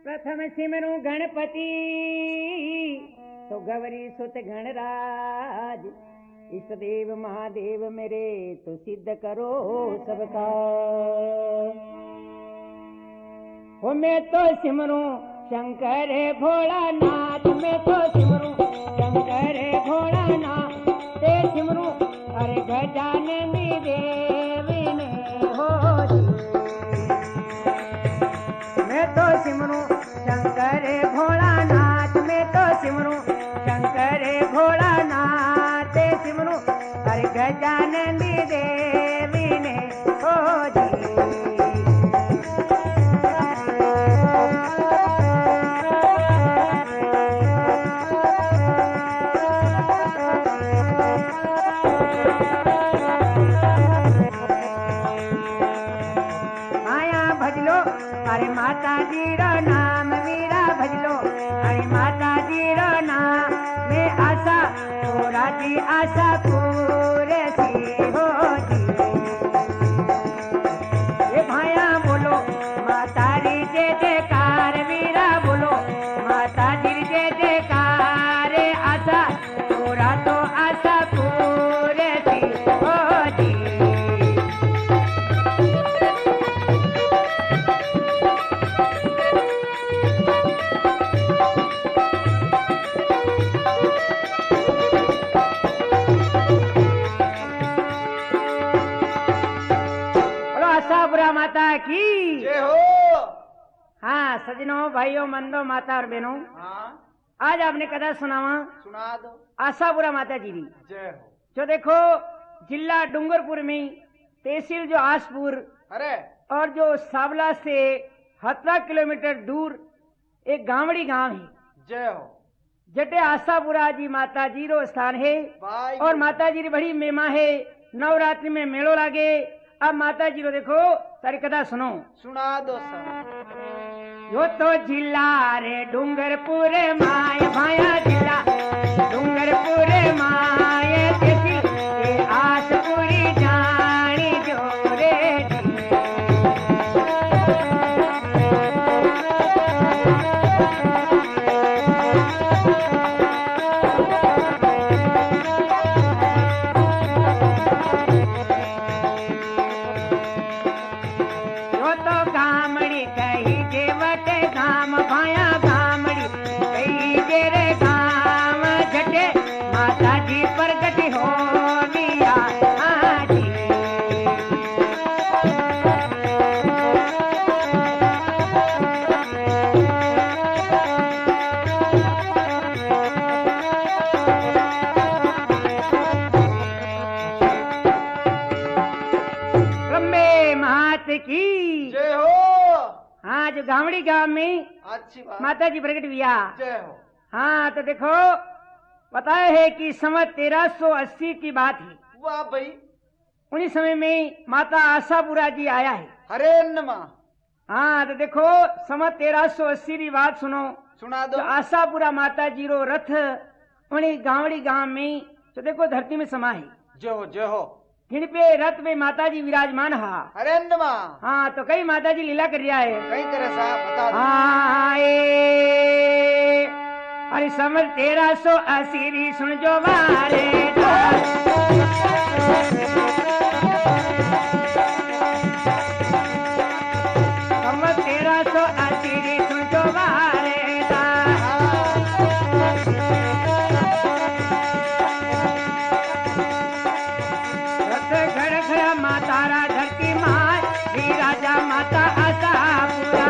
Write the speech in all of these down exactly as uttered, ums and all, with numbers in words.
प्रथम सिमरू गणपति तो गौरी सुत गणराज। इष्ट देव महादेव मेरे तो सिद्ध करो सबका। हो मैं तो सिमरू शंकर भोलानाथ, मैं तो सिमरू शंकर भोलानाथ। ते सिमरू अरे गजानन देवी ने हो दी। मैं तो सिमरू शंकर भोलानाथ, मैं तो सिमरू शंकर भोलानाथ। ते सिमरू अरे गजानन देवी ने हो दी। अरे माता जी रो नाम वीरा भजलो। अरे माता जी रो नाम में आशा पूरा जी आशा पूरे सी हो जी। ये भाया बोलो माता री जय जयकार, वीरा बोलो माता जी जय जयकार। आशा पूरा तो आशा पूरे सी हो जी। आशापुरा माता की जय हो। हाँ सजनों, भाइयों, मंदो, माता और बहनों, हाँ आज आपने कथा सुनावा सुना दो। आशापुरा माता जी की। जय हो। जो देखो जिला डूंगरपुर में, तहसील जो आसपुर, अरे और जो सावला से सत्रह किलोमीटर दूर एक गांवड़ी गांव है। जय हो। जटे आशापुरा जी माता जी रो स्थान है। भाई और माता जी की बड़ी महिमा है। नवरात्रि में मेलो लागे। अब माता जी को देखो तारी कथा सुनो। सुना दो सर। यो तो जिला रे डूंगरपुर माय भाया जिला डूंगरपुर माय तेसी ये आसपुरी जानी जो रे। की जय हो। हाँ, जो गावड़ी गांव में अच्छी बात। माता जी प्रकट हुआ। जय हो। हाँ तो देखो बताया है कि संवत तेरह सौ अस्सी की बात है। वाह भाई। उन्हीं समय में माता आशापुरा जी आया है। हरे नमा। हाँ तो देखो संवत तेरह सौ अस्सी की बात सुनो। सुना दो। तो आशापुरा माता जी रो रथ उन्हीं गावड़ी गांव में तो देखो धरती में समा है। जय हो जय हो। जिन पे रथ में माता जी विराजमान हा। हरे नमा। हाँ तो कई माता जी लीला कर रहा है। कई तरह सा बता दो। हाँ अरे समझ तेरह सौ अस्सी सुन जो मारे समझ तेरह सौ अस्सी सुन जो मारे मातारा धरती माय भी राजा माता आशापुरा।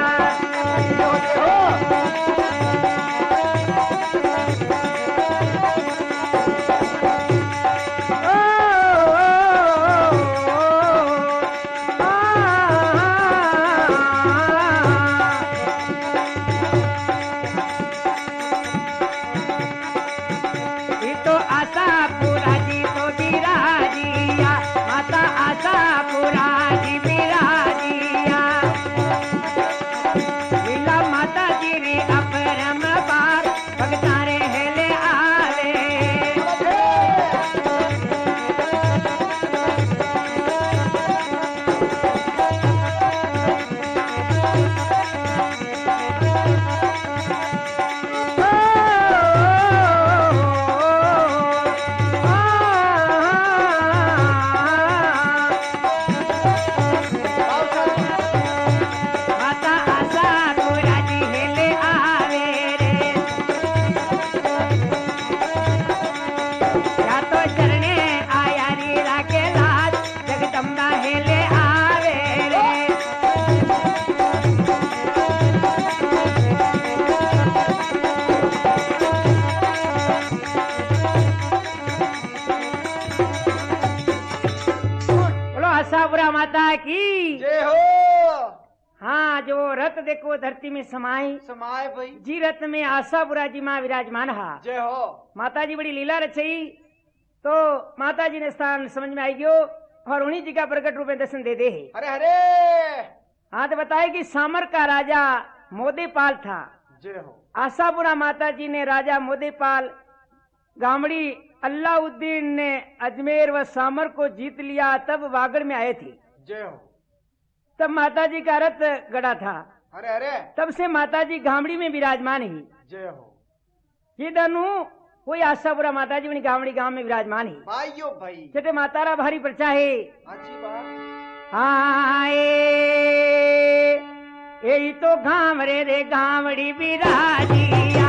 देखो धरती में समाई समाए भाई। जी रत्न में आशापुरा जी माँ विराजमान हा। जय हो। माता जी बड़ी लीला रचई तो माता जी ने स्थान समझ में आई गयो और उन्हीं जी का प्रकट रूप में दर्शन दे दे है। अरे अरे हाँ तो बताए कि सामर का राजा मोदेपाल था। जय हो। आशापुरा माता जी ने राजा मोदेपाल गामड़ी अल्लाउद्दीन ने अजमेर व सामर को जीत लिया तब वागड़ में आए थे। जय हो। तब माता जी का रथ गड़ा था। अरे अरे तब से माता जी गामड़ी में विराजमान ही। जय हो। ये दनु कोई आशापुरा माता जी अपनी गामड़ी गांव में विराजमान ही। भाइयों भाई। चटे मातारा भारी प्रचा है। अच्छी बात। हाँ ए, यही तो गाँव रे रे गामड़ी विराजिया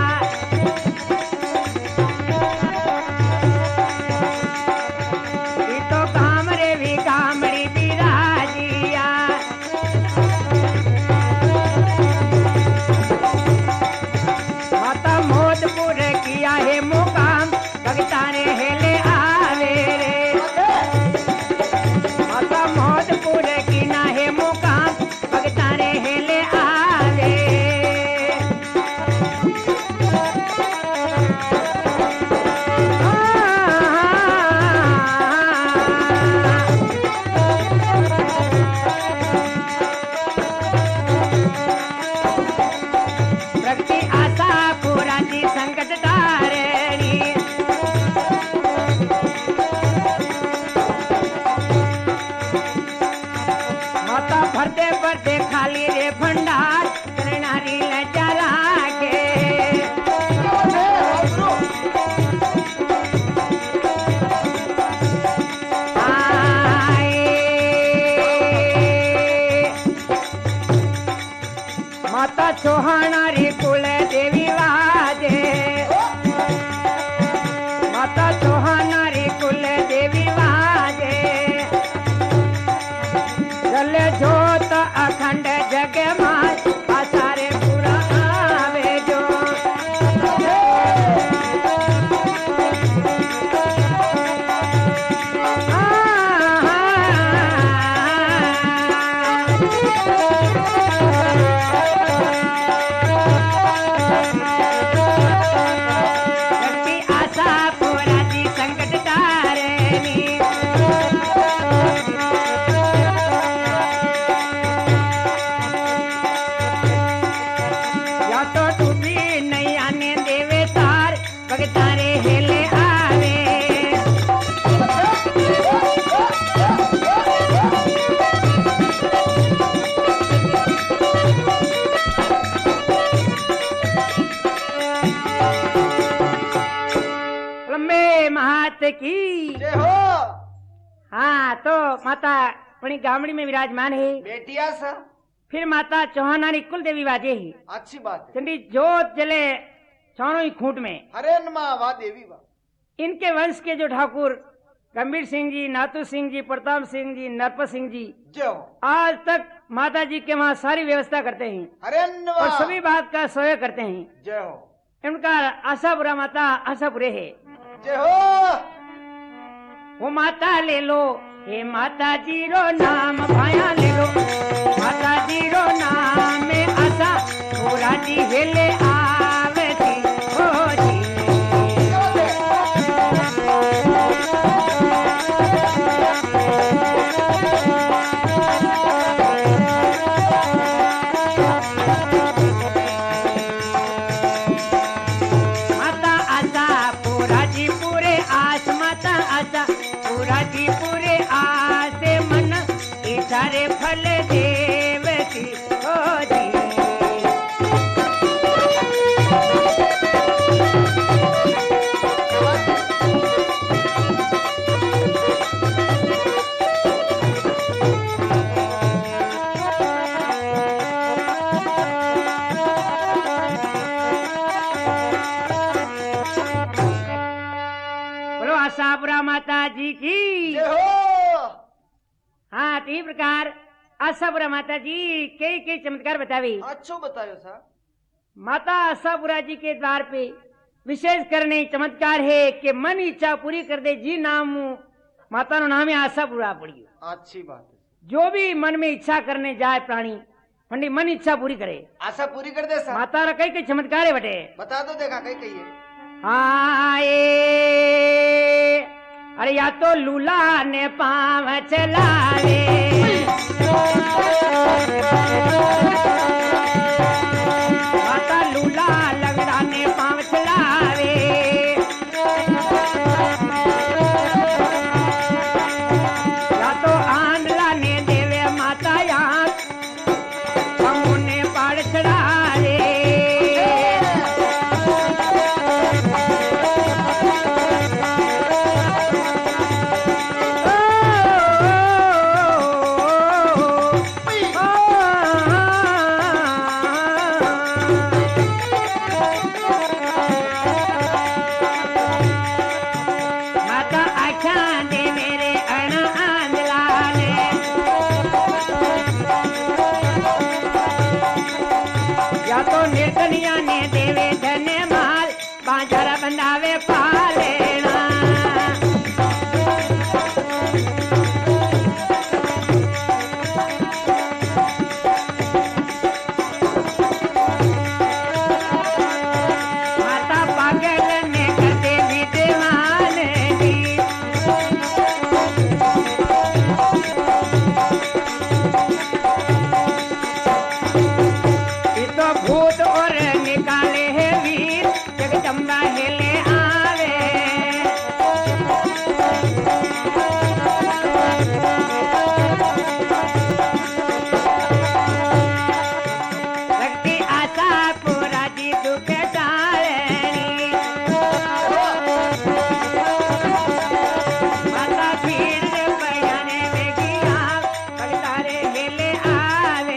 ये तो गाँव रे भी गामड़ी विराजिया माता मोदपुर किया है मुकाम भगता ने हेले आवे रे माता मोदपुर की ना है मुकाम भगता ने हेले आवे प्रगति आशा पूरा जी संकट तारेणी माता भरते भरते खाली रे भंडार करनारी लजा के माता चौहानारी कुल देवी वाजे माता चौहानारी कुल देवी वाजे जल जोत अखंड जग माय आसारे पूरा आवे जो शक्ति आशा पूरा जी संकट तारेणी या तो डूबी नैया ने देवे तार भगतारे हेले आवे लंबे महात की जय हो। हाँ तो माता अपनी गामड़ी में विराजमान है। बेटिया सा। फिर माता चौहानारी कुल देवी वाजे ही अच्छी बात है। चंडी जोत जले चारों ही खूंट में। हरे नमा वाह देवी वाह। इनके वंश के जो ठाकुर गंभीर सिंह जी, नातू सिंह जी, प्रताप सिंह जी, नरपत सिंह जी जय हो। आज तक माता जी के वहाँ सारी व्यवस्था करते हैं हरे और नमा। सभी बात का सहयोग करते हैं। जय हो। इनका आशापुरा माता आशापुरे है। जय हो। वो माता ले लो हे माता जी रो नाम भाया ले लो माता जी रो नाम में आशा पूरा जी हेले आवे थी हो जी माता आशा पूरा जी पूरे आस माता आशा पूरा जी पूरे आसे मन इचारे फल देवती हो जी बोलो आशापुरा माता जी की जय हो। हाँ तो इस प्रकार आशापुरा माता जी कई कई चमत्कार बतावी। अच्छो बतायो सा। माता आशापुरा जी के द्वार पे विशेष करने चमत्कार है कि मन इच्छा पूरी कर दे जी नाम माता नो नाम है आशापुरा पड़ी। अच्छी बात है। जो भी मन में इच्छा करने जाए प्राणी पंडित मन इच्छा पूरी करे। आशा पूरी कर दे सा। माता रा कई कई चमत्कार है बटे। बता दो देखा कहीं कही है। हाँ ये अरे या तो लूला ने पाँव चलावे, माता लूला लगड़ा ने पाँव चलावे, या तो आंधला ने देवे माता यहाँ हमू ने पाड़ चढ़ावे। निर्धनिया ने देवे धन्य माल बाजारा बंधावे पालेना। माता पागल ने करते विद्यमान दी, भूत और निकाले है वीर जगदम्बा हिले आवे। रखती आशा पूरा जी दुख टालनी, माता भीड़ बयाने में गिया भगतारे हिले आवे।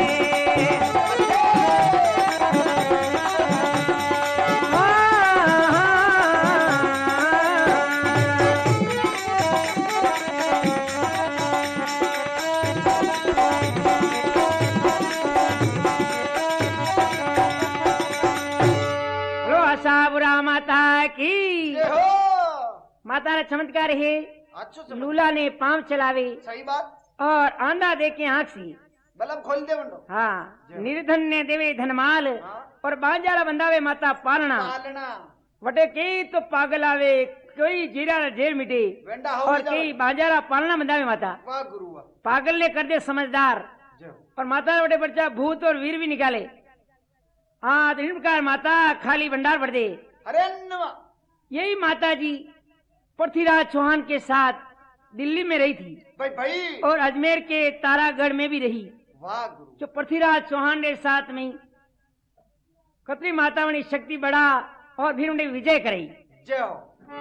बुरा माता की जय हो। माता रा चमत्कार है। अच्छो से लूला ने पांव चलावे सही बात। और आंधा देखे आंख सी बल्ब खोल दे बंडो। हाँ निर्धन ने देवे धनमाल हाँ। और बाजारा बंधावे माता पालना। पालना वटे कई तो पागल आवे कोई जीरा जेल मिटे वेंडा हो और कई बाजारा पालना बंधावे माता। वाह गुरु वाह। पागल ने कर दे समझदार जय हो। और माता वटे बच्चा भूत और वीर भी निकाले। हाँ तो इन प्रकार माता खाली भंडार भर दे। अरे नवा यही माता जी पृथ्वीराज चौहान के साथ दिल्ली में रही थी भाई भाई और अजमेर के तारागढ़ में भी रही। वाह गुरु। जो पृथ्वीराज चौहान के साथ में कतरी माता ने शक्ति बढ़ा और फिर उन्हें विजय कराई। जय हो।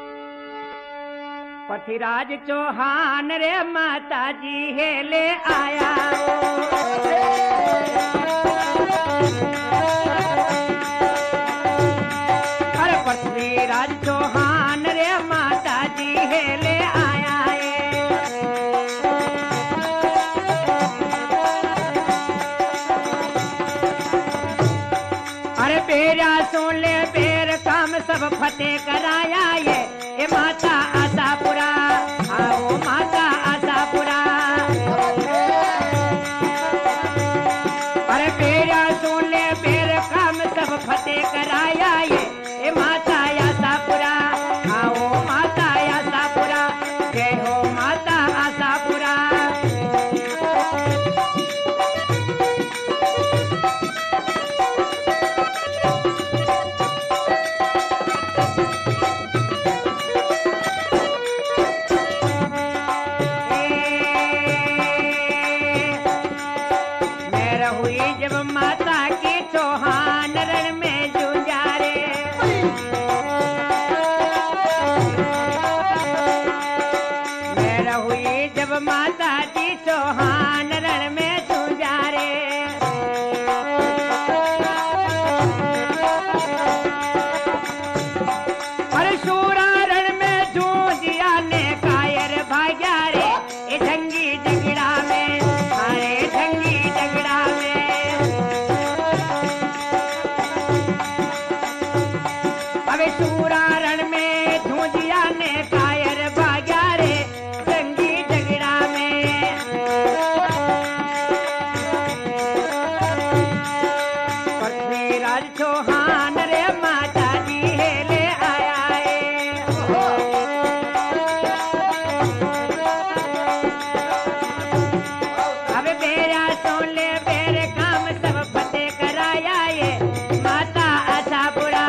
पृथ्वीराज चौहान रे माता जी है ले आया, अरे पृथ्वीराज चौहान रे माता जी है ले आया है। अरे बेरा सुन ले बेर काम सब फतेह कराया ये ए माता आशापुरा, आओ माता आशापुरा। अरे बेरा सुन ले बेर काम सब फतेह कराया ये ए माता आशापुरा, आओ माता आशापुरा। जय हो माता आशापुरा। पृथ्वीराज चौहान रे माता जी हेले आया है। अब बेरा सुन ले बेरे काम सब फतेह कराया ये माता आशापुरा।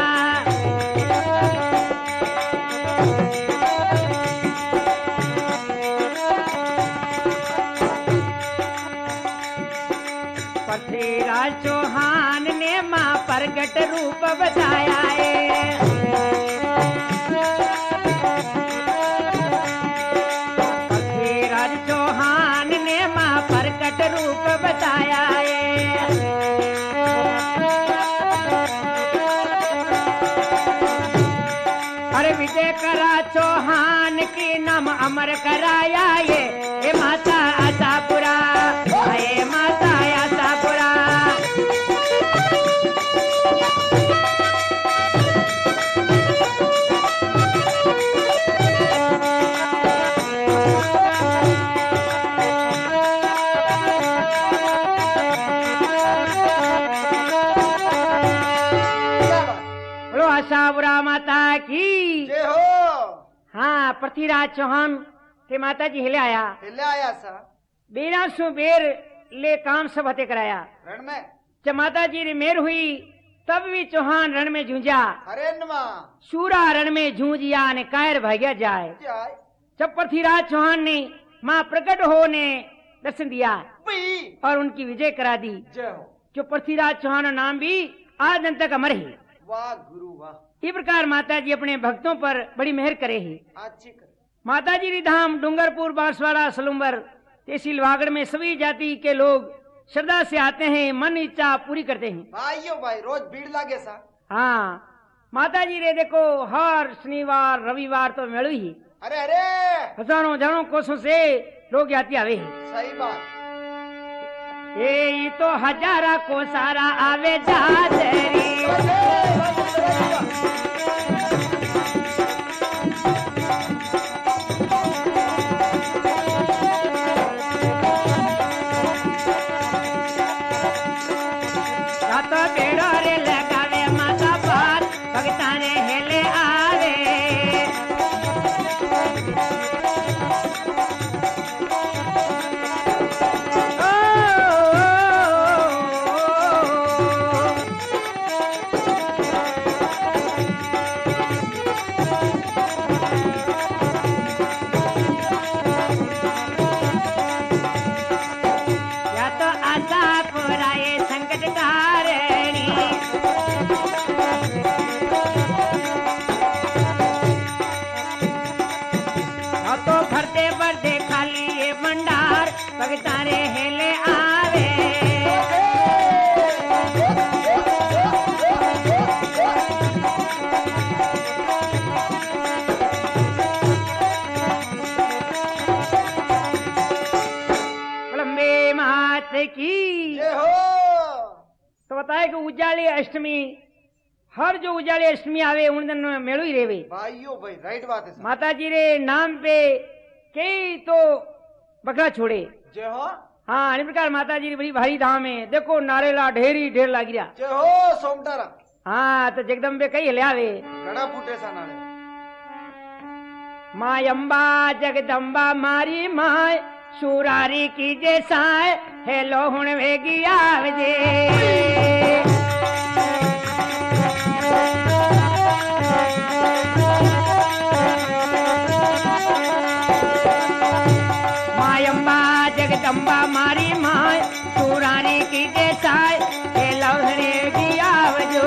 पृथ्वीराज चौहान ने मां प्रगट रूप बताया है। पृथ्वीराज चौहान ने मां प्रगट रूप बताया है। अरे विजय करा चौहान की नाम अमर कराया ये हे माता आशापुरा। हे माता आशापुरा। बोलो आशापुरा माता की। जय हो। हाँ पृथ्वीराज चौहान के माता जी हिले आया। हिले आया सा बेरा सु बेर ले काम सब हते कराया। रण में जब माता जी री मेर हुई तब भी चौहान रण में जूझा। अरे नमा सूरा रण में जूझिया ने कायर भाग्या जाए। क्या जब पृथ्वीराज चौहान ने मां प्रकट होने दर्शन दिया पी और उनकी विजय करा दी। जय हो। जो पृथ्वीराज चौहान का नाम भी आज दिन तक अमर है। वाह गुरु वाह। इस प्रकार माता जी अपने भक्तों पर बड़ी मेहर करे है। अच्छी कर। माता जी री धाम डूंगरपुर बांसवाड़ा सलूम्बर तहसील वागड़ में सभी जाति के लोग श्रद्धा से आते हैं, मन इच्छा पूरी करते हैं। भाइयों भाई रोज भीड़ लागे सा। हाँ माता जी रे देखो हर शनिवार रविवार तो मेलू ही। अरे अरे हजारों हजारों कोसों से लोग यात्री आवे हैं। सही बात। ये तो हजारा को सारा आवे जादरी। तो बेड़ो रे लगावे माता बात भगता ने हेले आवे। या तो आशा पुराए संकट तारणी। या तो भरते भरते खाली ये भंडार भगतारे हेले आवे। लंबे मात की। जय हो। तो बताए कि उजाली अष्टमी हर जो उजाली अष्टमी आवे उन दिन मेलू ही रेवे। भाइयों भाई राइट बात है। माता जी रे नाम पे कई तो बकरा छोड़े। जय हो। हाँ इस प्रकार माता जी री बड़ी भारी धाम है। देखो नारेला ढेरी ढेर लाग रहा। जय हो सोमटारा। हाँ तो जगदम्बे कई ले आवे। घड़ा फूटे सा नारे। माँ अम्बा जगदम्बा मारी माय सुरारी की जे साय हेलो हुण वेगी आवजे। माँ अम्बा जगदम्बा मारी माय सुरारी की जे साय हेलो हुण वेगी आवजो।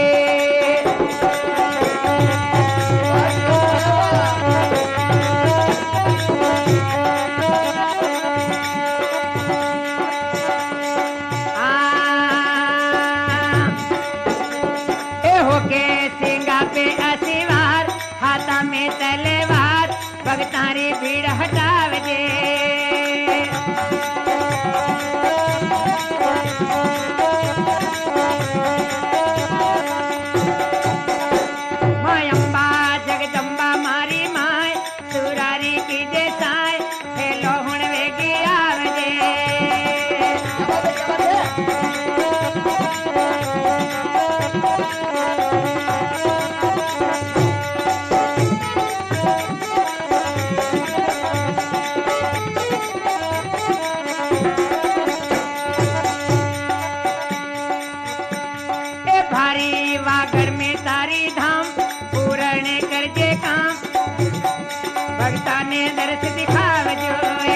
पे असीवार हाथा में तलवार भगतारी भीड़ हटावजे। माय अम्बा जगदम्बा मारी माय सुरारी की जैसाय हेलो हुण वेगी आवजे। तारी वागर में तारी धाम पूर्ण करजे काम भक्ता ने दर्श दिखाव जोए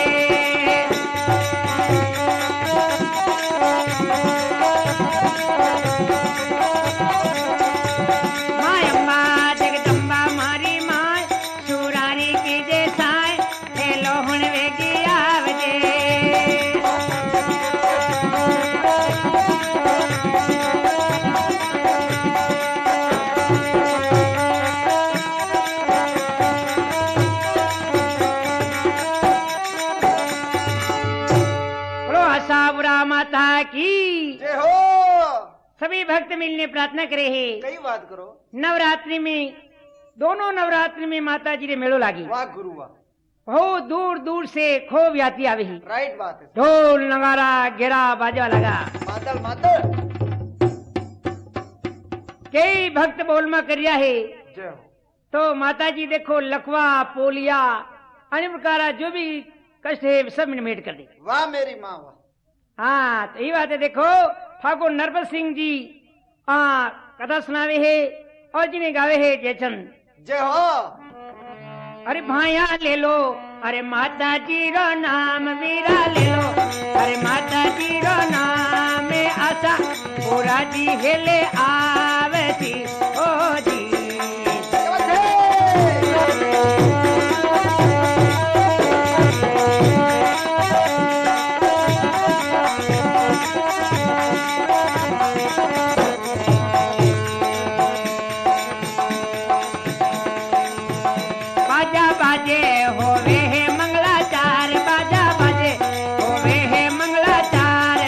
मायम्मा जगदम्बा मारी माय सुरारी की जे साय हे लोहण वेगी आवजे आशापुरा माता की जय हो। सभी भक्त मिलने प्रार्थना करे है कई बात करो। नवरात्रि में दोनों नवरात्रि में माता जी रे मेलो लागी वाह गुरु वाह। बहुत दूर दूर से खूब यात्री आवे ही राइट बात है। ढोल नगारा घेरा बाजा लगा मातल मातल। कई भक्त बोलमा करिया है जय हो। तो माता जी देखो लकवा पोलिया अन्य प्रकार जो भी कष्ट है सब मिट कर दे। वाह मेरी माँ वाह। हाँ तो यही बात है। देखो ठाकुर नरपत सिंह जी आ कथा सुनावे है और जिन्हें गावे है जयचंद। जय हो। अरे भाया ले लो अरे माता जी रो नाम वीरा ले लो अरे माता जी रो नाम में आशा पूरा जी हेले आवे थी ओ जी बाजा बाजे होवे है मंगलाचार बाजा बाजे होवे है मंगलाचार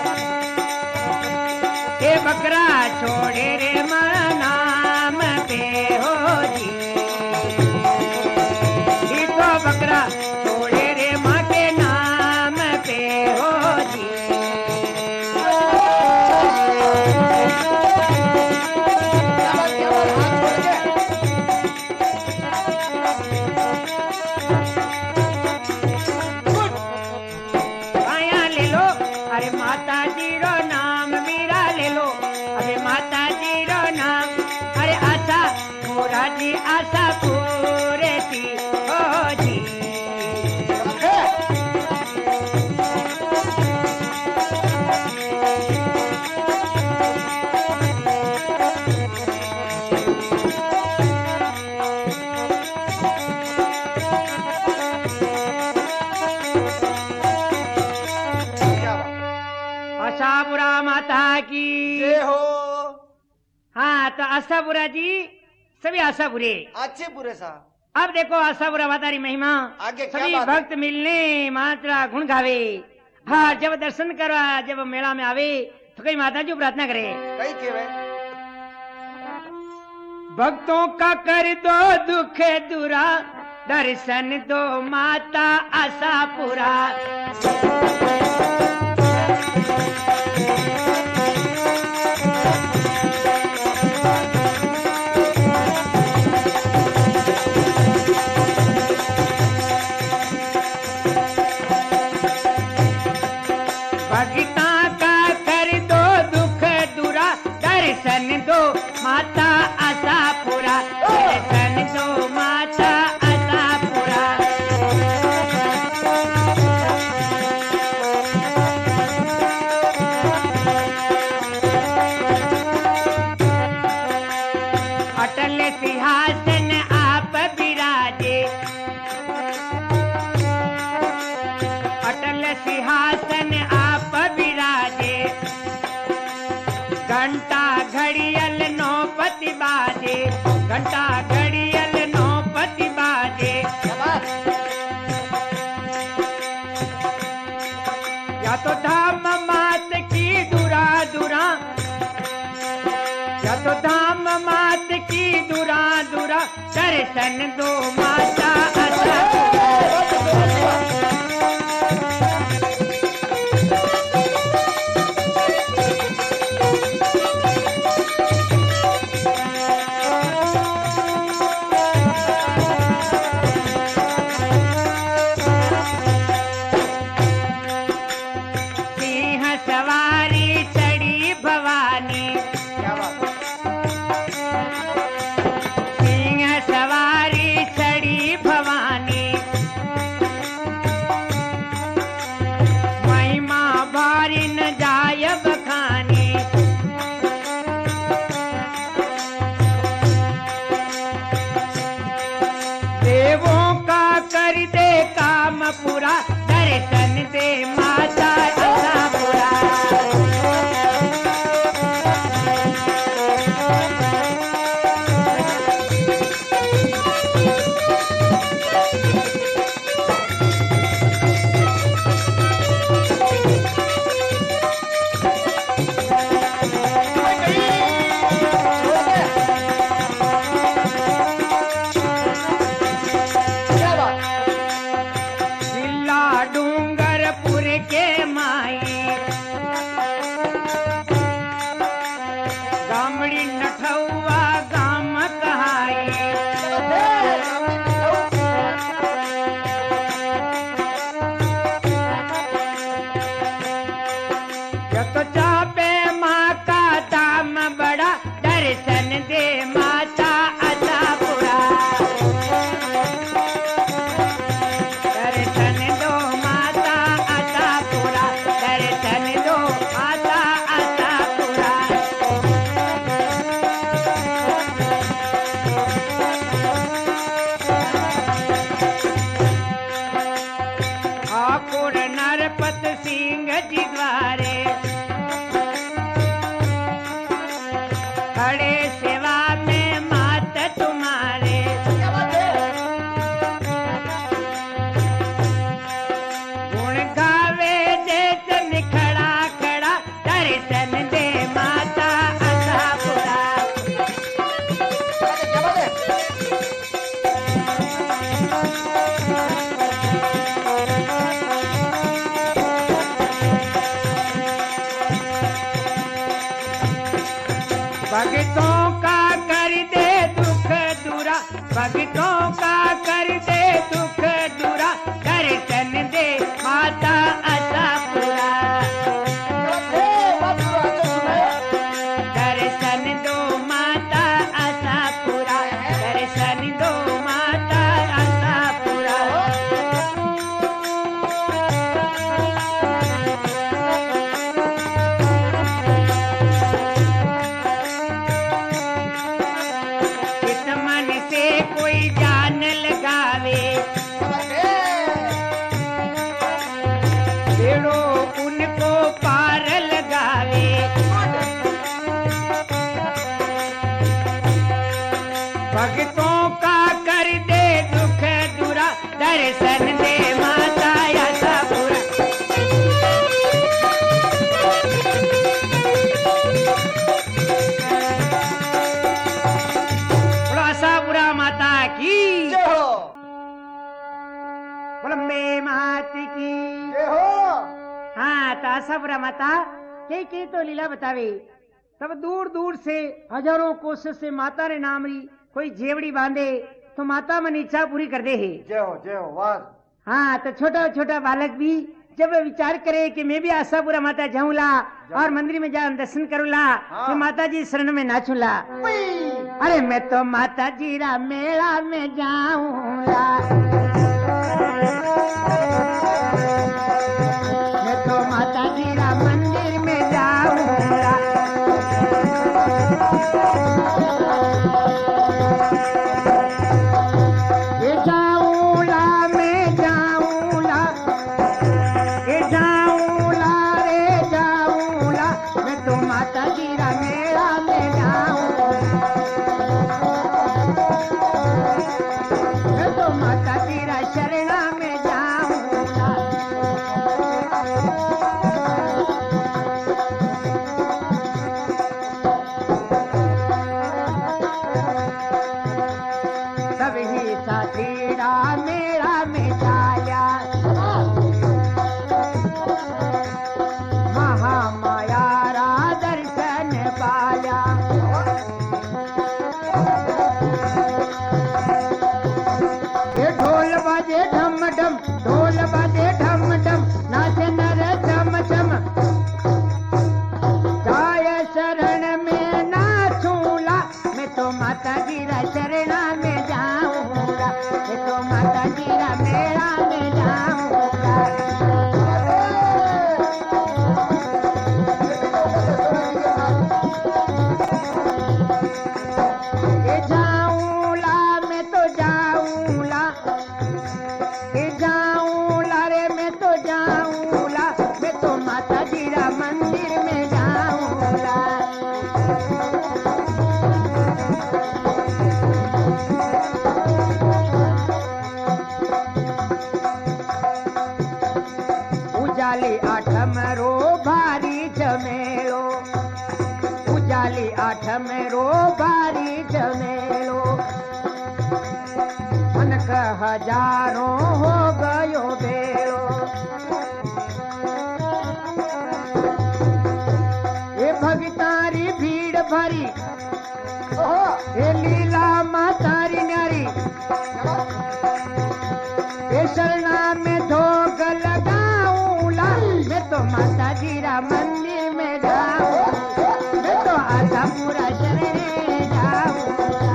ये बकरा छोड़े रे मारा नाम पे हो जी ये तो बकरा छोड़े रे माँ के नाम पे हो जी आया ले लो अरे माता जी रो नाम वीरा ले लो अरे माता जी रो नाम अरे आशा पूरा जी आशा पूरे सी हो जी क्या बात। आशापुरा माता की जय हो। हाँ तो आशापुरा जी सभी आशापुरे अच्छे बुरे साहब। अब देखो आशापुरा माता की महिमा आगे क्या सभी बात है? भक्त मिलने मात्रा गुण गावे। हाँ जब दर्शन करवा जब मेला में आवे तो कई माता जी प्रार्थना करे कई के वे। भक्तों का कर दो दुख दूरा दर्शन दो माता आशापुरा भगता का कर दो दुख दूरा दर्शन दो माता आशापुरा दर्शन दो माता आशापुरा अटल सिंहासन आप विराजे अटल सिंहासन आप विराजे घंटा घड़ियल नौपति बाजे घंटा घड़ियल नौपति बाजे क्या बात। या तो धाम मात की दुरा दुरा या तो धाम मात की दुरा दुरा दर्शन दो माता आशापुरा सिंह सवारी चढ़ी भवानी क्या बात। गामड़ी नठौआ गाम कहाई जब तो चापे माँ का दाम बड़ा दर्शन दे माता आशापुरा दर्शन दो माता आशापुरा दर्शन दो माता आशापुरा ठाकुर नरपत सिंह जी द्वारे खड़े सेवा में मात तुम्हारे गुण गावे देश निखड़ा खड़ा दर्शन दे माता आशापुरा भक्तों का कर दे दुख दूरा भक्तों का कर दे दुख दूरा दर्शन दे माता आशापुरा दर्शन दो माता आशापुरा दर्शन दो माता आशापुरा चित मन से कोई जान लगावे बेड़ो उनको पार लगावे भक्तों का कर दे दुख दूरा दर्शन दे माता आशापुरा बोलो आशापुरा माता की जय हो बोलो मे माती की जय हो हाँ तो आशापुरा माता के के तो लीला बतावे तब दूर दूर से हजारों कोशिश से माता ने नाम री कोई जेवड़ी बांधे तो माता मन इच्छा पूरी कर दे है जय हो जय हो वाह हाँ तो छोटा छोटा बालक भी जब विचार करे कि मैं भी आशापुरा माता जाऊंला और मंदिर में जाऊं दर्शन करूंला हाँ। तो माता जी शरण में नाचूंला अरे मैं तो माता जी रा मेला में जाऊंला मैं तो माता जी रा मंदिर में जाऊंला ये जाऊंला मैं जाऊंला ये जाऊंला रे जाऊंला मैं तो माता जी रा मेला में जाऊंला मैं तो माता जी रा शरणा में जाऊंला सब ही साथी रा मेला में जाया महामाया रा दर्शन पाया ये ढोल बाजे ढम ढम ढोल बाजे ढम ढम नाचे नर चम चम जाय शरण में नाचूंला मैं तो माता जी रा शरणा में जाऊंगा मैं तो माता जी रा मेला में जाऊंगा ये जाऊंला मैं तो जाऊंला ये जाऊंला रे मैं तो जाऊंला मैं तो माता जी रा मंदिर में जाऊंला उजाली आठम रो भारी जमेलो उजाली आठम रो भारी जमेलो मन का हजारों हो गयो बेलो ये भगतारी भीड़ भारी ओहो हे लीला मातारी न्यारी हे शरणा में धोख लगाऊं ला मैं तो माता जी रा मंदिर में जाऊं मैं तो आशा पूरा शरण जाऊं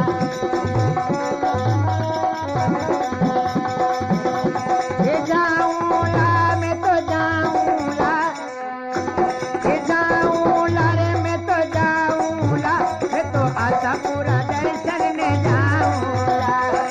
ये जाऊं ला मैं तो जाऊं ला ये जाऊं ला रे मैं तो जाऊं ला मैं तो आशा पूरा दर्शन में जाऊं ला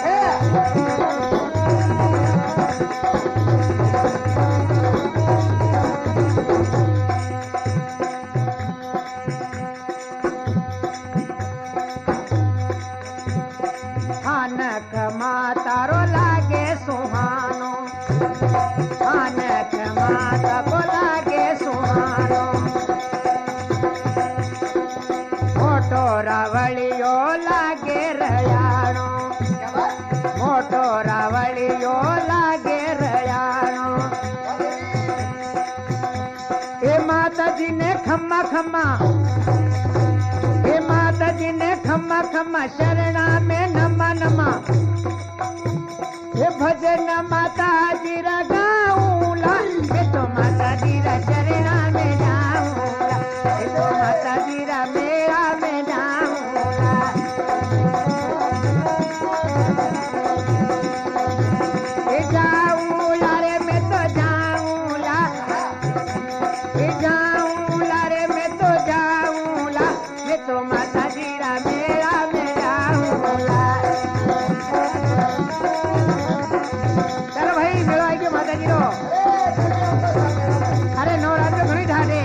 आनक मातारो लागे सुहानो आनक माता को लागे सुहानो मोटो रावलियो लागे रयाणो मोटो रावलियो लागे रयाणो ए माता जी ने खम्मा खम्मा हे माता जी ने खम्मा खम्मा शरणा में नमा नमा हे भजन माता जी रा गाऊंला हे तो माता जी रा शरणा में जाऊंला हे तो माता जी रा मेरा में जाऊंला हे जाऊंला रे मैं तो जाऊंला हे जाऊंला रे मैं तो जाऊंला मैं तो माता जी रा मेरा में जाऊंला चलो भाई मेरा आई के माता जी रो अरे नवरात्र घणी ठाडे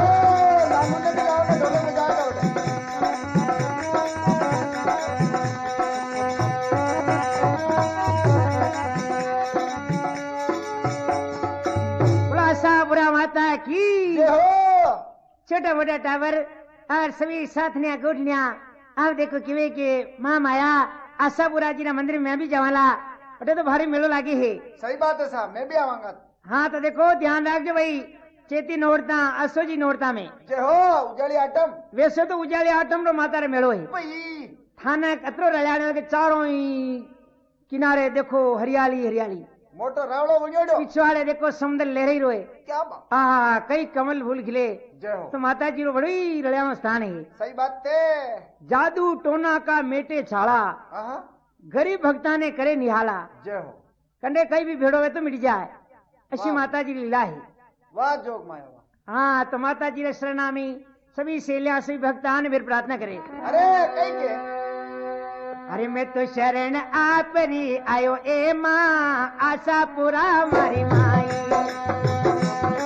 बोला सा बुरा माता की छोटा मोटा टावर और सभी साथनिया गोठनिया अब देखो किवे के माँ माया आशापुरा जी ना मंदिर में मैं भी जावाला अटे तो भारी मेलो लागे है सही बात है साहब मैं भी आवांगा हाँ तो देखो ध्यान रखजो भाई चेती नोरता असोजी नोरता में जय हो उजाली आटम वैसे तो उजाले आटम रो माता रे मेलो है भाई थाना कतरो रलाने के चारों ही किनारे देखो हरियाली हरियाली मोटो रावड़ो वणियोडो पिछवाड़े देखो समुद्र लहरी रोए क्या बात आ कई कमल फूल खिले जय हो तो माता जी रो बड़ी रलिया स्थान है सही बात है जादू टोना का मेटे छाड़ा हाँ गरीब भक्ता ने करे निहाला जय हो कंडे कई भी भेड़ो है तो मिट जाए ऐसी वाह। माता जी लीला है वाह जोग माया वाह हाँ तो माता जी रे शरणामी सभी सेलिया सभी भक्तान फिर प्रार्थना करे अरे कई के अरे मैं तो शरण आपरी आयो ए माँ आशा पूरा मारी माई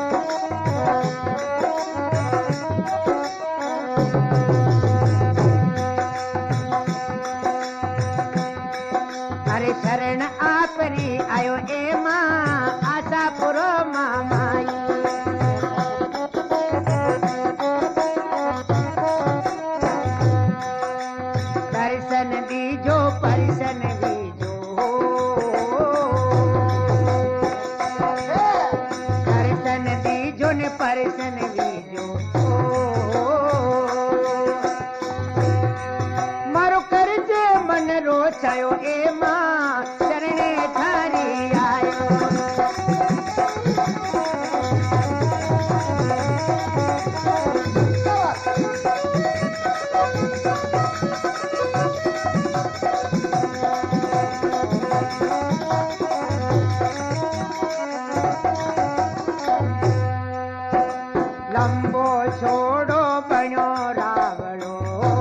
अरे शरण आपरी आयो ए माँ आशा पूरो माई दर्शन दीजो परिसन दीजो दर्शन दीजो ने परिसन दीजो मारो कर जे मन रोचायो ए माँ चरणे थारी आयो लंबो छोड़ो बनो रावणो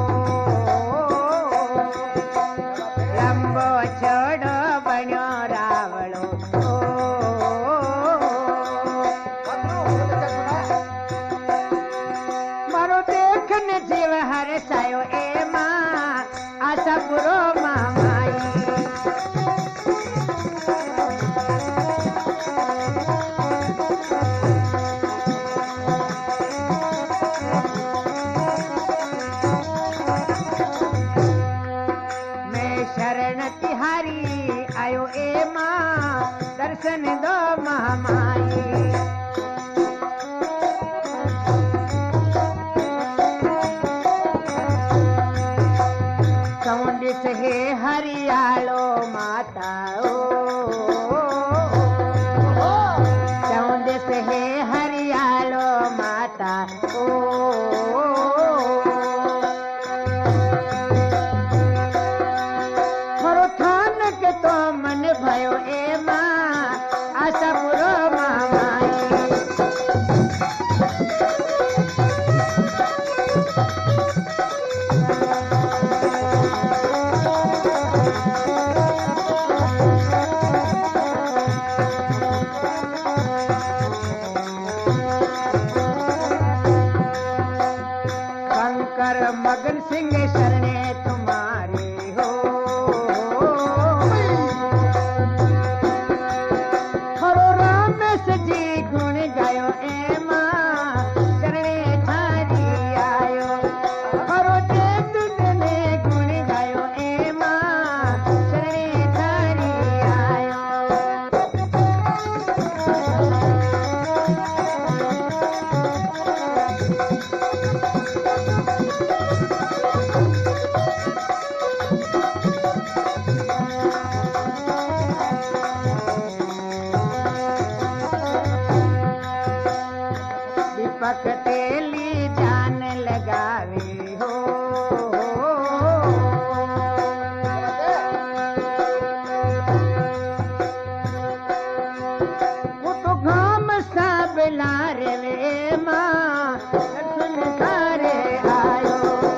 लंबो छोड़ो बनो रावणो मारो देखने जीव हर सायो ए माँ आशा पुरो मामाई शरण तिहारी आयो ए माँ दर्शन दो महामाई चौंतीस है हरियालो माता ओ चौंतीस है हरियालो माता ओ मरो थान के तो मन भयो ए माँ आशा पुरो मामाई मगन सिंह शरणे तुम्हारी हो हरो रामेश जी गुण गायो ए माँ शरणे थारी आयो हरो जैतुन ने गुण गायो ए माँ शरणे थारी आयो दीपक तेली जान लगावी हो वो तो घाम सब लारे वे माँ सुन सारे आयो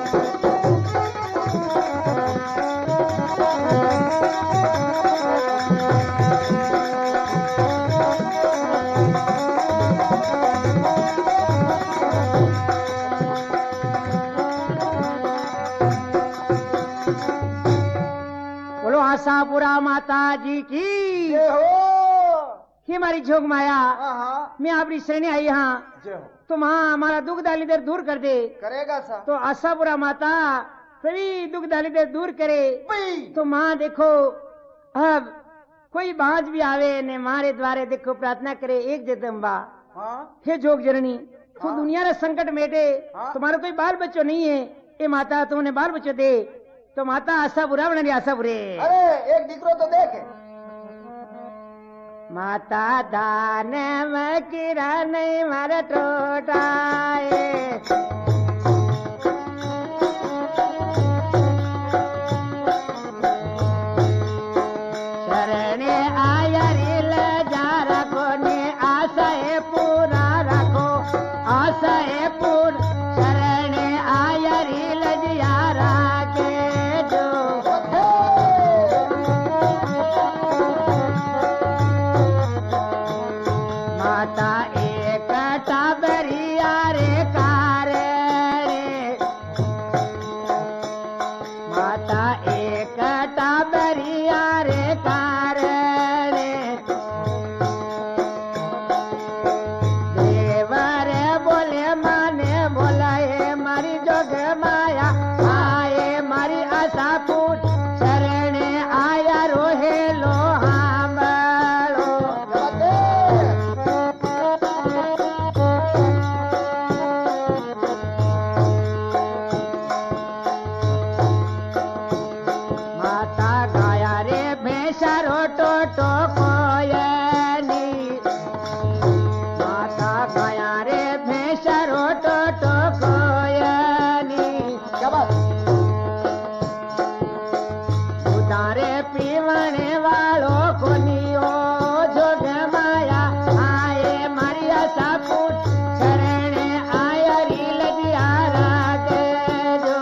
बोलो आशापुरा माता जी की जय हो। ही हमारी जोग माया हाँ हाँ मैं आपकी शरणे आई यहाँ जय हो। तो माँ हमारा दुख दालिदर दूर कर दे करेगा सा तो आशापुरा माता सभी दुख दालिदर दूर करे भाई तो माँ देखो अब कोई बाज भी आवे ने मारे द्वारे देखो प्रार्थना करे एक जगदम्बा हाँ हे जोग जननी तू हाँ। दुनिया रे संकट मेटे हाँ। तुम्हारा कोई बाल बच्चों नहीं है ए माता तुमने बाल बच्चों दे तो माता आशा बुरा बना आशा बुरे अरे एक दिकरो तो देख माता दान में किरा नहीं मारे टोटाए शरणे आया रील जा रखो ने आशा है पूरा रखो आशा है पूरा शरणे आया रील जिया राके जो माता एक टाबरिया रे कारे रे माता एक टाबरिया रे कारे रे देवरे बोले माने बोलाए मारी जोग माया आए मारी आशा पूत शरणे आया रोहे लो हांबलो माता गाया रे भैंसा रोटो टो कोयनी माता गाया रे भैंसा रोटो टो कोयनी क्या बात उदारे पीवने वालो कोनियो जोग माया आए मारिया सापुट शरणे आया रील दिया रागे जो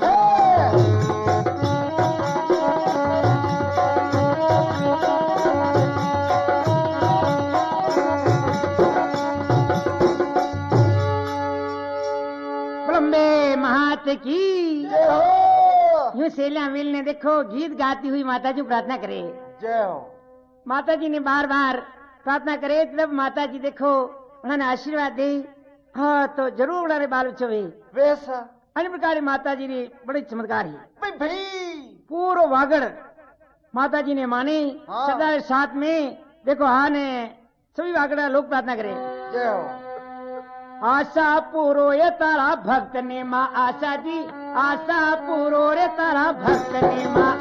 ब्रह्मे महात की जय हो। यूं सेलिया मिल ने देखो गीत गाती हुई माता जी प्रार्थना करे जय हो। माता जी ने बार बार प्रार्थना करे तब माता जी देखो उन्होंने आशीर्वाद दे हाँ तो जरूर उन्होंने बाल बच्चों में वैसा अन्य प्रकार माता जी ने बड़े चमत्कार है भाई भाई पूरो वागड़ माता जी ने माने हाँ। सदा साथ में देखो हाँ ने सभी वागड़ा लोग प्रार्थना करे जय हो। आशा पूरो ये तारा भक्त ने माँ आशा जी आशा पूरो रे तारा भक्त ने माँ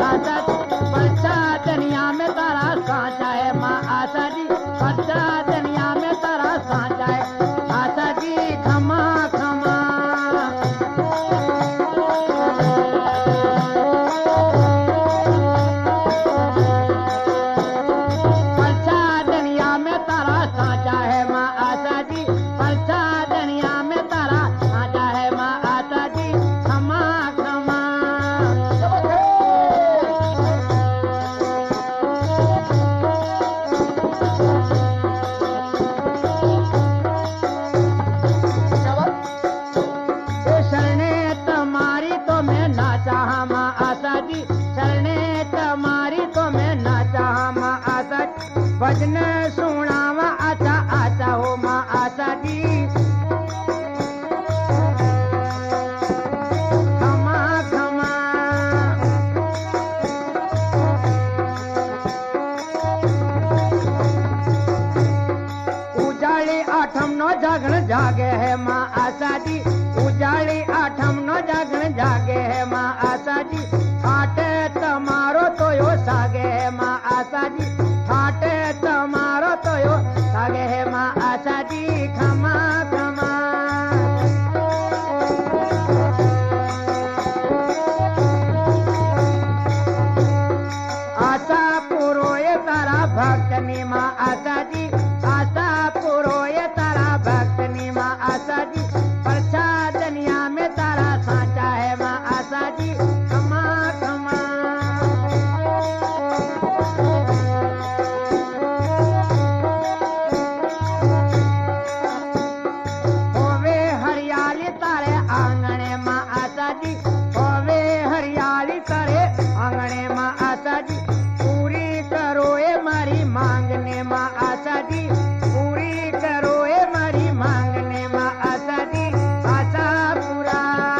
है माँ आशा जी ठाटे तमारो तो यो सागे है माँ आशा जी ठाटे तमारो तो यो सागे है माँ आशा जी खमा खमा आशा पुरो ये तारा भक्त नी माँ आशा जी आशा पुरो ये तारा भक्त नी माँ आशा जी परछा दुनिया में तारा साचा है माँ आशा जी खमा खमा होवे हरियाली तारे आंगणे माँ आशा जी होवे हरियाली तारे आंगणे माँ आशा जी पूरी करो ये मारी मांगने माँ आशा जी पूरी करो ये मारी मांगने माँ आशा जी आशा पूरा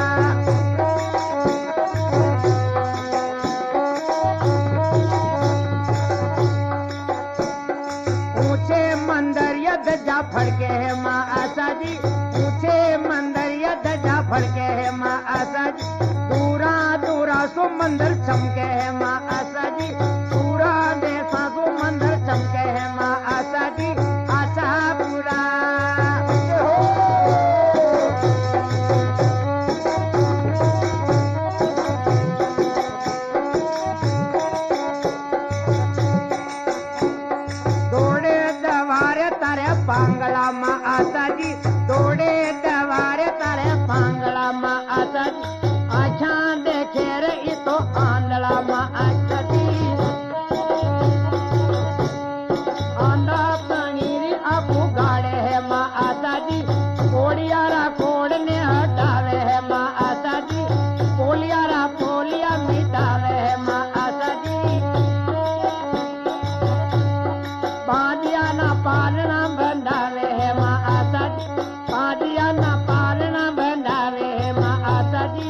ऊंचे मंदिर या ध्वजा फड़के है माँ आशा जी ऊंचे मंदिर या ध्वजा फड़के है माँ आशा जी दूरा दूरा सो मंदिर चमके है माँ आशा जी पूरा देशा सो मंदिर चमके है माँ आशा जी आशा पूरा दौड़े दवारे तारे पांगला माँ आशा जी दौड़े दवारे तारे पांगला माँ आशा जी आछा देखे रे ई तो आंधला माँ आशा जी आंधा पानी री आपू गाड़े है माँ आशा जी पोलियारा कोड़ने हटावे है माँ आशा जी पोलियारा पोलिया मिटावे है माँ आशा जी पादिया ना पालना बंधावे है माँ आशा जी पादिया ना पालना बंधावे है माँ आशा जी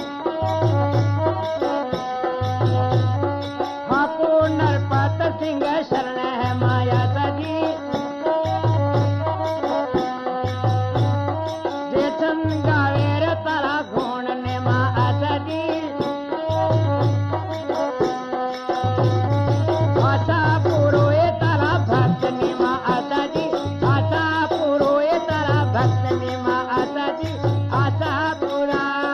ठाकुर नरपत सिंह शरण है माँ आशा जी जेठन गावे रे तारा घोण ने माँ आशा जी आशा पुरो ये तारा भक्त नी माँ आशा जी आशा पुरो ये तारा भक्त नी माँ आशा जी आशा पूरा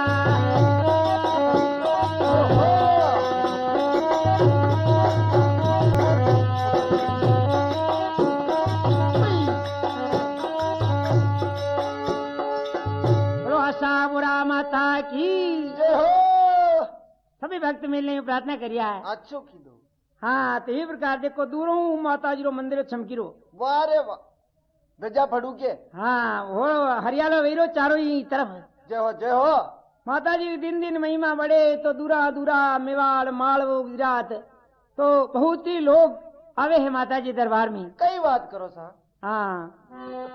बोलो आशा पूरा माता की जय हो सभी भक्त मिलने की प्रार्थना करिया है अच्छो की दो हाँ तो ये प्रकार देखो दूरों माता जी रो मंदिर चमकीरो वाह रे वाह ध्वजा फड़ू के हाँ वो हरियालो वेरो चारों ही तरफ जय हो जय हो माता जी दिन दिन महिमा बढ़े तो दूरा दूरा मेवाड़ मालवो गुजरात तो बहुत ही लोग आवे है माता जी दरबार में कई बात करो सा हाँ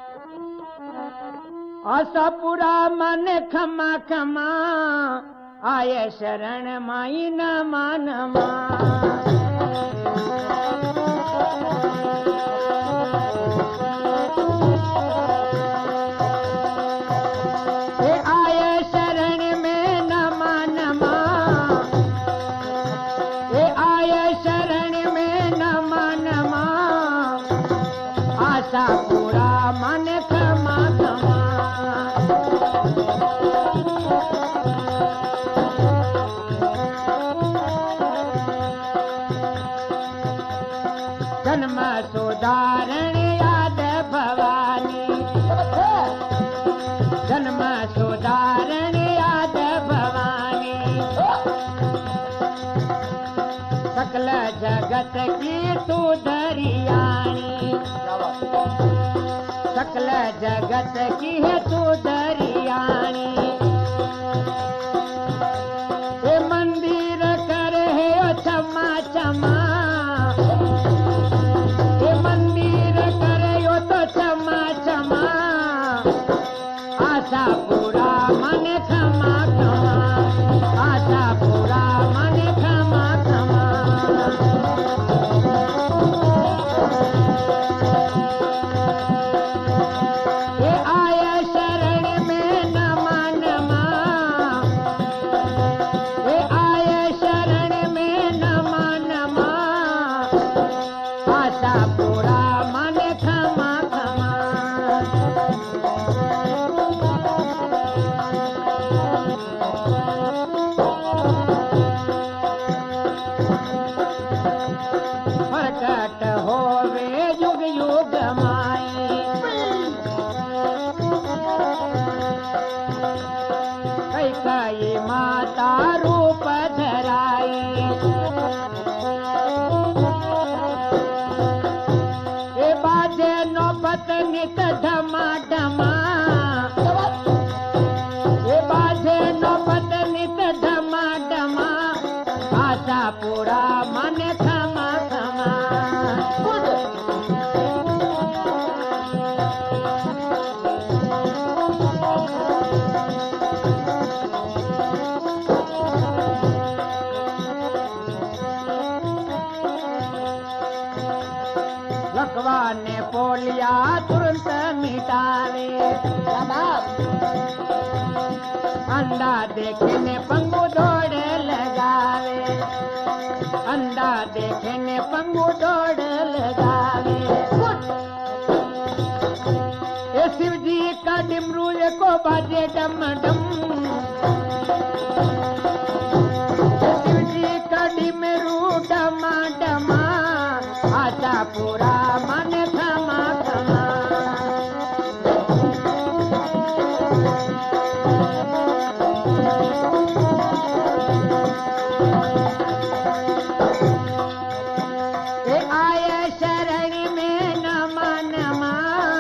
आशा पूरा मन खमा खमा आये शरण माई न मान आये शरण में न मान आये शरण में न मान आशा पूरा मन खमा खमा जन्म सुधारण याद भवानी जन्म सुधारण याद भवानी सकल जगत की तू दरियाणी सकल जगत की है तू दरियाणी ये मंदिर कर है ओ क्षमा क्षमा ये मंदिर करे यो तो क्षमा क्षमा आशा पूरा मन क्षमा क्षमा आशा पूरा मन क्षमा क्षमा ये आया शरण में नमा नमा आशा पूरा मन क्षमा क्षमा भगवान ने बोलिया तुरंत मिटावे अंडा देखने पंगु दौड़ लगावे अंडा देखने पंगु दौड़ लगावे ये शिव जी का डिमरू को बाजे डम डम ये शिव जी का डिमरू डमा डमा आशा पूरा मन क्षमा क्षमा ये आए शरण में नमा नमा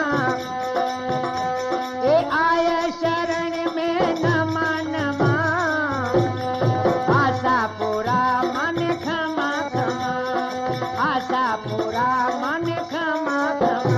ये आए शरण में नमा नमा आशा पूरा मन क्षमा क्षमा आशा पूरा मन क्षमा क्षमा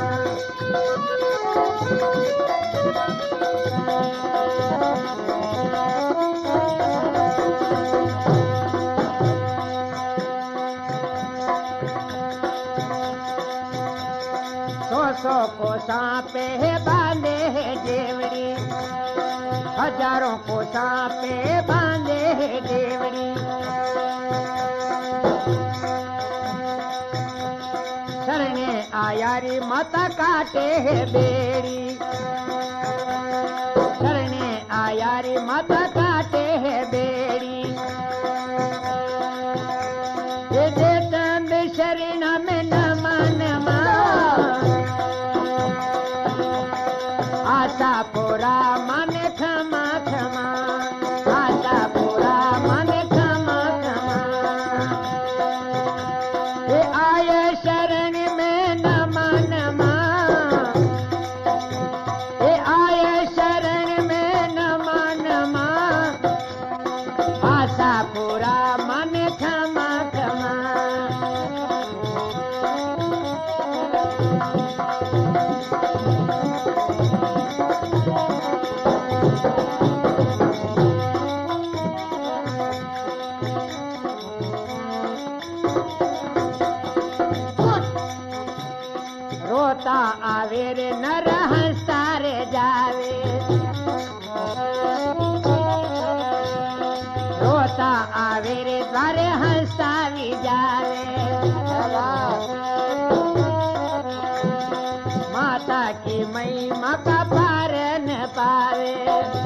सौ सौ को सांपे बांधे है देवड़ी हजारों को सांपे बांधे है देवड़ी शरणे आयारी माता काटे है बेड़ी शरणे आयारी माता काटे है बेड़ी ये जे चंद शरण में नमा नमा आशा पूरा मन क्षमा क्षमा आशा पूरा मन क्षमा क्षमा ये आए शरण में नमा नमा ये आए शरण में नमा नमा आशा पूरा मन क्षमा क्षमा रोता आवे रे नर हंसता रे जावे रोता आवे रे द्वारे हंसता भी जावे माता की महिमा का पार न पावे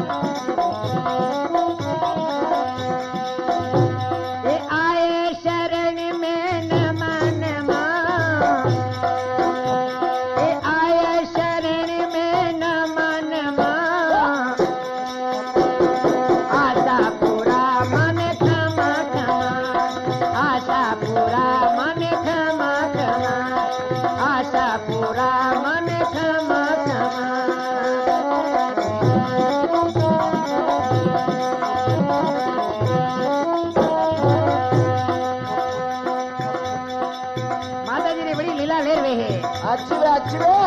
ये आए शरण में नमा नमा ये आए शरण में नमा नमा आशा पूरा मन क्षमा क्षमा आशा पूरा मन क्षमा क्षमा आशा पूरा मन क्षमा क्षमा माता जी ने बड़ी लीला ले रहे हैं अच्छी वे अच्छी वे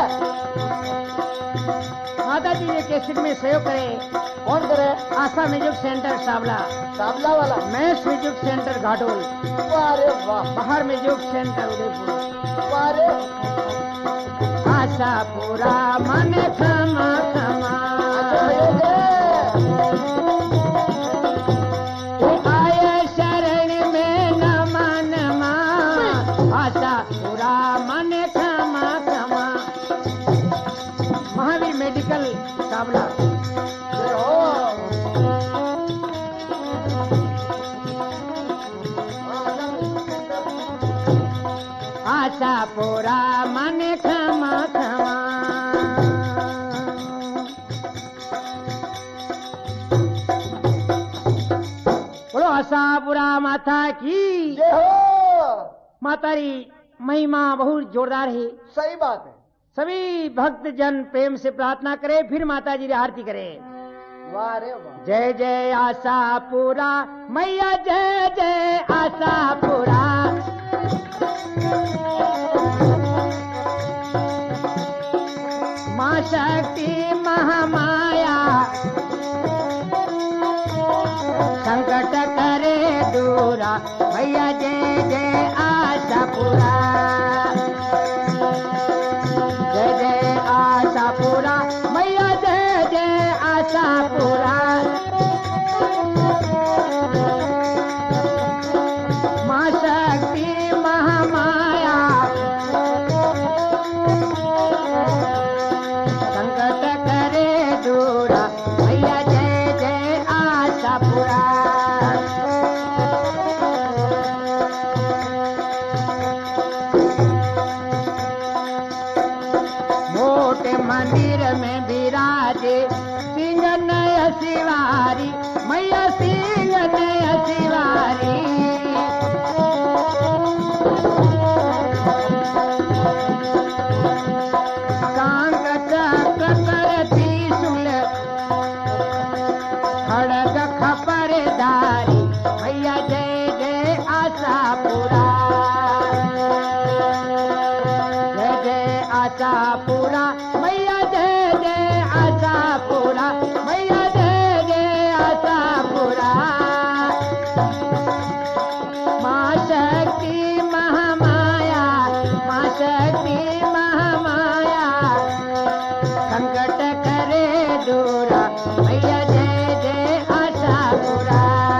माता जी ने कैसेट में सहयोग करे कौन करे आशा म्यूजिक सेंटर सावला सामला वाला मैस म्यूजिक सेंटर घाटोल वाह रे वाह बाहर म्यूजिक सेंटर उदयपुर वाह रे आशा पूरा मन क्षमा क्षमा ये आए शरण में नमा नमा आशा पूरा मन क्षमा क्षमा महावीर मेडिकल सावला जय हो आशा पूरा मन क्षमा क्षमा बोलो आशा पूरा माता की जय हो मातारी महिमा बहुत जोरदार है सही बात है सभी भक्त जन प्रेम से प्रार्थना करे फिर माता जी की आरती करे वाह रे वाह जय जय आशा पूरा मैया जय जय आशा दूरा भैया जय जय आशापुरा जय जय आशापुरा भैया जय जय आशापुरा माँ शक्ति महामाया संकट करे दूरा भैया जय जय आशापुरा मोटे मंदिर में विराजे सिंह नय शिवारी मैया सिंह नय शिवारी कांग चक्र कर त्रिशूल खड़ग खपरदारी भैया जय जय आशापुरा जय जय आशापुरा मैया जय जय आशापुरा मैया जय जय आशापुरा माँ शक्ति महामाया माँ शक्ति महामाया संकट करे दूरा भैया जय जय आशापुरा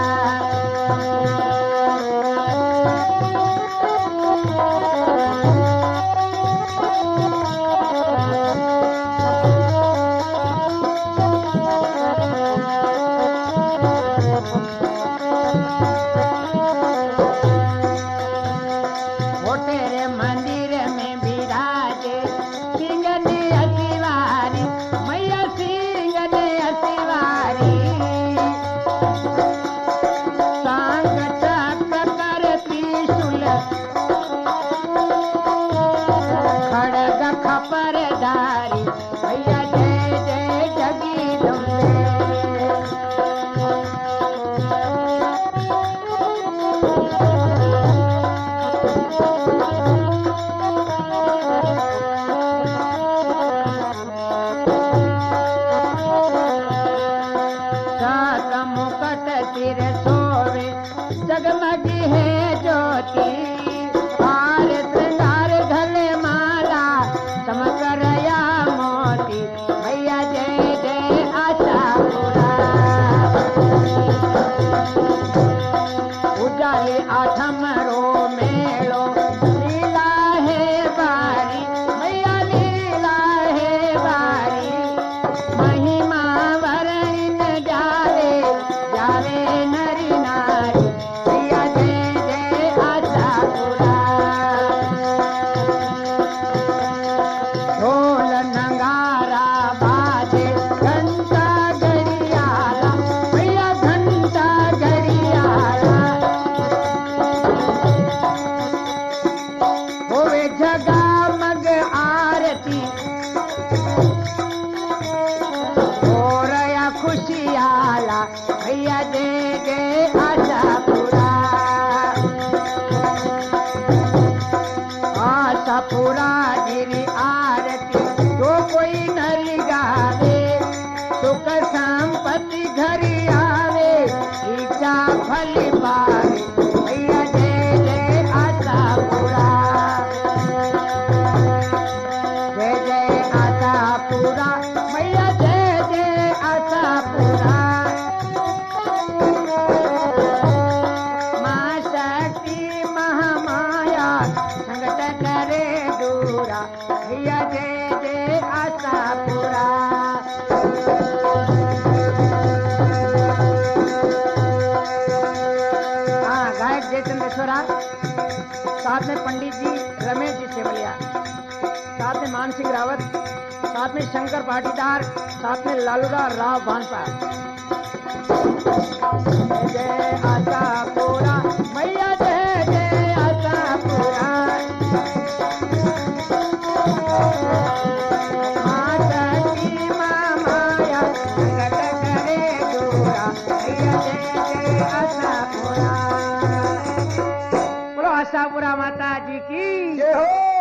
तेरे मंदिर में विराजे सिंह ने अतिवारी मैया सिंह ने अतिवारी सांग चक्र कर त्रिशूल खड़ग खपरदारी भैया जय जय जगदम्बे मुकट सिर सोवे जगमगी है ज्योति हार श्रृंगार गले माला चमकरया मोती भैया जय जय आशापुरा उजाले आठम रो मेलो लीला है बारी भैया लीला है बारी महिमा वरण जावे जावे नरी नारी भैया जय जय आशापुरा ढोल नगारा बाजे घंटा घड़ियाला भैया घंटा घड़ियाला होवे जगमग आरती खुशियाला भैया जय जय आशापुरा आशापुरा गिरी आरती तो कोई नरी गावे सुख संपत्ति घरी आवे इच्छा फल पावे भैया जय जय आशापुरा जय जय आशापुरा भैया जय जय आशापुरा माँ शक्ति महामाया संकट करे दूरा भैया जय जय आशापुरा हाँ गायक जय चंद्रेश्वरा साथ में पंडित जी रमेश जी सेवलिया साथ में मान सिंह रावत साथ में शंकर पाटीदार साथ में लालूदा राव भानपा जय जय आशापुरा मैया जय जय आशापुरा माता की माया संकट करे दूरा भैया जय जय आशापुरा। बोलो आशापुरा माता जी की जय हो।